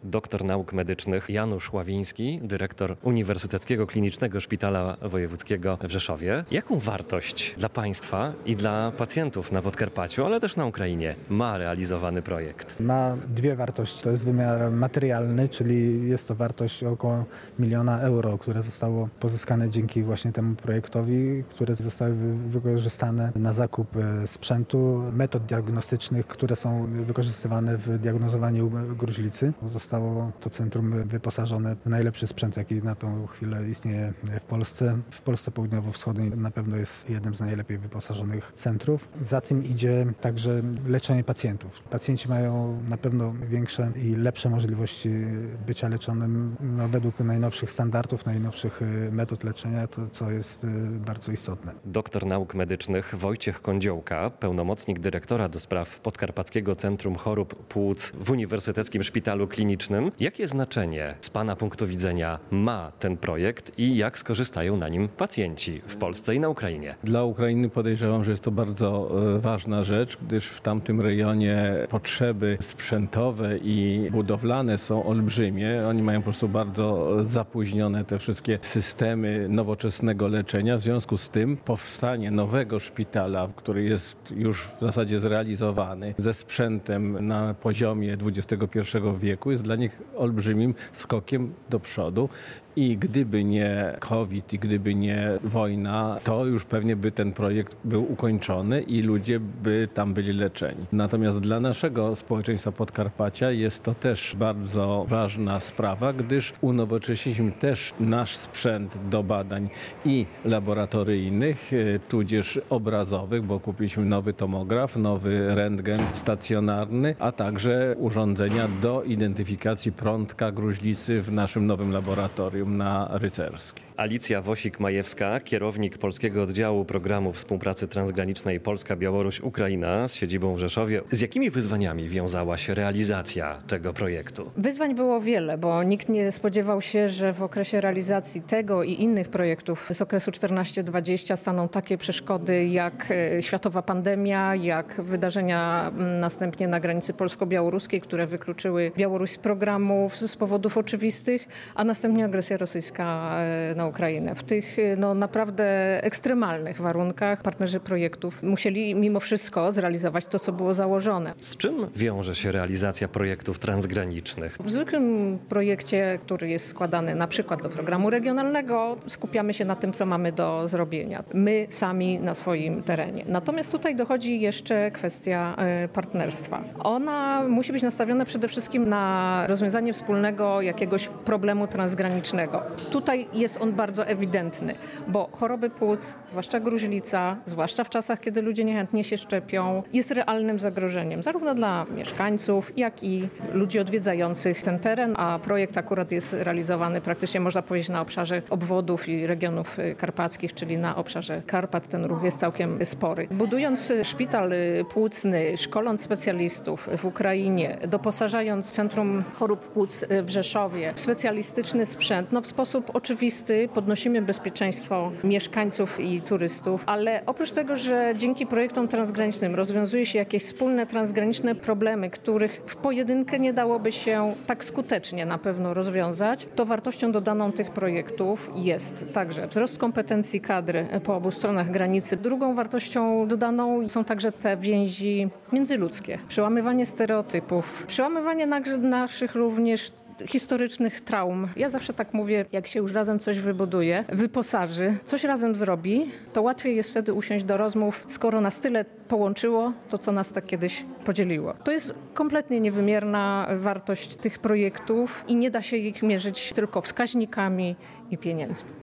Doktor nauk medycznych Janusz Ławiński, dyrektor Uniwersyteckiego Klinicznego Szpitala Wojewódzkiego w Rzeszowie. Jaką wartość dla państwa i dla pacjentów na Podkarpaciu, ale też na Ukrainie ma realizowany projekt? Ma dwie wartości. To jest wymiar materialny, czyli jest to wartość około 1 000 000 euro, które zostało pozyskane dzięki właśnie temu projektowi, które zostały wykorzystane na zakup sprzętu, metod diagnostycznych, które są wykorzystywane w diagnozowaniu gruźlicy. Zostało to centrum wyposażone w najlepszy sprzęt, jaki na tą chwilę istnieje w Polsce. W Polsce południowo-wschodniej na pewno jest jednym z najlepiej wyposażonych centrów. Za tym idzie także leczenie pacjentów. Pacjenci mają na pewno większe i lepsze możliwości bycia leczonym według najnowszych standardów, najnowszych metod leczenia, to co jest bardzo istotne. Doktor nauk medycznych Wojciech Kądziołka, pełnomocnik dyrektora do spraw Podkarpackiego Centrum Chorób Płuc w Uniwersyteckim Szpitalu Klinicznym. Jakie znaczenie z pana punktu widzenia ma ten projekt i jak skorzystają na nim pacjenci w Polsce i na Ukrainie? Dla Ukrainy podejrzewam, że jest to bardzo ważna rzecz, gdyż w tamtym rejonie potrzeby sprzętowe i budowlane są olbrzymie. Oni mają po prostu bardzo zapóźnione te wszystkie systemy nowoczesnego leczenia. W związku z tym powstanie nowego szpitala, który jest już w zasadzie zrealizowany ze sprzętem na poziomie XXI wieku, jest dla nich olbrzymim skokiem do przodu. I gdyby nie COVID i gdyby nie wojna, to już pewnie by ten projekt był ukończony i ludzie by tam byli leczeni. Natomiast dla naszego społeczeństwa Podkarpacia jest to też bardzo ważna sprawa, gdyż unowocześniliśmy też nasz sprzęt do badań i laboratoryjnych, tudzież obrazowych, bo kupiliśmy nowy tomograf, nowy rentgen stacjonarny, a także urządzenia do identyfikacji prądka gruźlicy w naszym nowym laboratorium na Rycerskiej. Alicja Wosik-Majewska, kierownik Polskiego Oddziału Programu Współpracy Transgranicznej Polska-Białoruś-Ukraina z siedzibą w Rzeszowie. Z jakimi wyzwaniami wiązała się realizacja tego projektu? Wyzwań było wiele, bo nikt nie spodziewał się, że w okresie realizacji tego i innych projektów z okresu 14-20 staną takie przeszkody jak światowa pandemia, jak wydarzenia następnie na granicy polsko-białoruskiej, które wykluczyły Białoruś z programów z powodów oczywistych, a następnie agresja rosyjska na Ukrainę. W tych naprawdę ekstremalnych warunkach partnerzy projektów musieli mimo wszystko zrealizować to, co było założone. Z czym wiąże się realizacja projektów transgranicznych? W zwykłym projekcie, który jest składany na przykład do programu regionalnego, skupiamy się na tym, co mamy do zrobienia. My sami na swoim terenie. Natomiast tutaj dochodzi jeszcze kwestia partnerstwa. Ona musi być nastawiona przede wszystkim na rozwiązanie wspólnego jakiegoś problemu transgranicznego. Tutaj jest on bardzo ewidentny, bo choroby płuc, zwłaszcza gruźlica, zwłaszcza w czasach, kiedy ludzie niechętnie się szczepią, jest realnym zagrożeniem zarówno dla mieszkańców, jak i ludzi odwiedzających ten teren, a projekt akurat jest realizowany praktycznie, można powiedzieć, na obszarze obwodów i regionów karpackich, czyli na obszarze Karpat. Ten ruch jest całkiem spory. Budując szpital płucny, szkoląc specjalistów w Ukrainie, doposażając Centrum Chorób Płuc w Rzeszowie w specjalistyczny sprzęt, w sposób oczywisty podnosimy bezpieczeństwo mieszkańców i turystów, ale oprócz tego, że dzięki projektom transgranicznym rozwiązuje się jakieś wspólne transgraniczne problemy, których w pojedynkę nie dałoby się tak skutecznie na pewno rozwiązać, to wartością dodaną tych projektów jest także wzrost kompetencji kadry po obu stronach granicy. Drugą wartością dodaną są także te więzi międzyludzkie, przełamywanie stereotypów, przełamywanie naszych również historycznych traum. Ja zawsze tak mówię, jak się już razem coś wybuduje, wyposaży, coś razem zrobi, to łatwiej jest wtedy usiąść do rozmów, skoro nas tyle połączyło, to co nas tak kiedyś podzieliło. To jest kompletnie niewymierna wartość tych projektów i nie da się ich mierzyć tylko wskaźnikami i pieniędzmi.